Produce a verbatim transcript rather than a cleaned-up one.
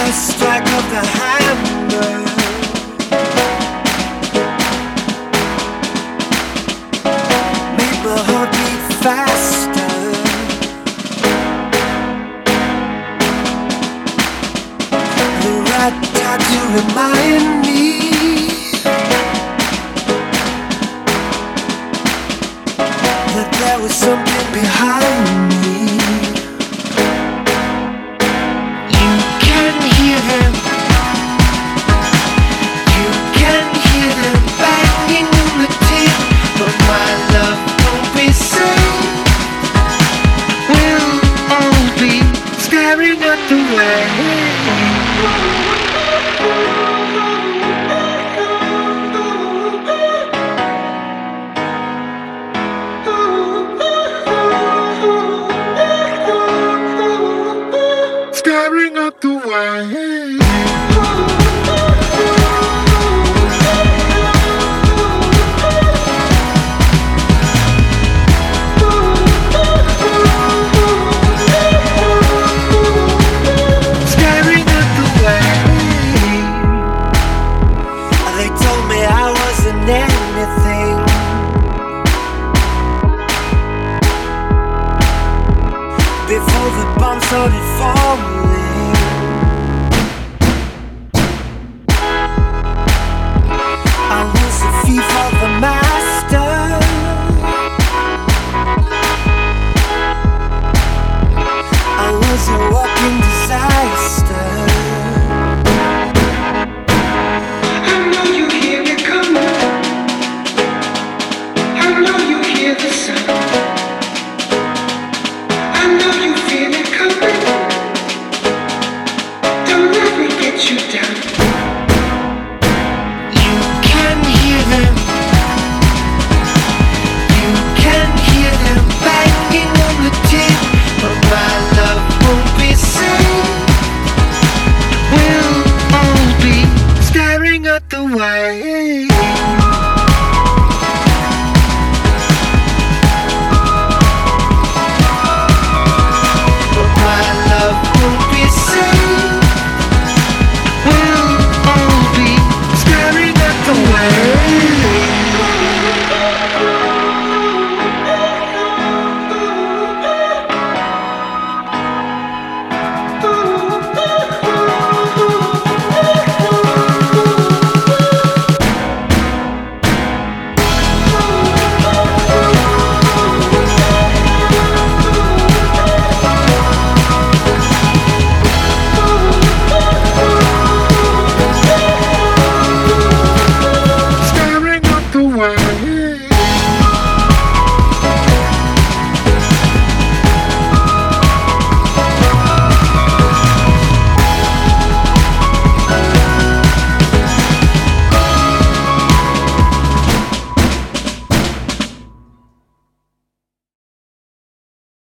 strike of the hammer made my heart beat faster. The rat tat to remind me that there was something behind me. Staring at the rain, staring at the rain. Anything before the bomb started falling, I was a thief of the master. I was a walking disaster.